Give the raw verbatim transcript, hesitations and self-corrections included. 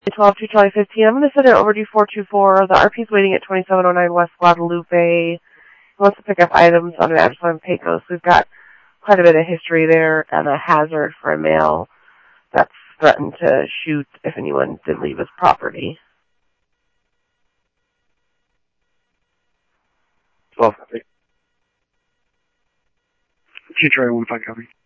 twelve two Charlie fifteen. I'm going to send it over to four two four. The R P's waiting at twenty-seven oh nine West Guadalupe. He wants to pick up items on an address on Pecos. We've got quite a bit of history there and a hazard for a male that's threatened to shoot if anyone did leave his property. twelve. Two Charlie one five copy.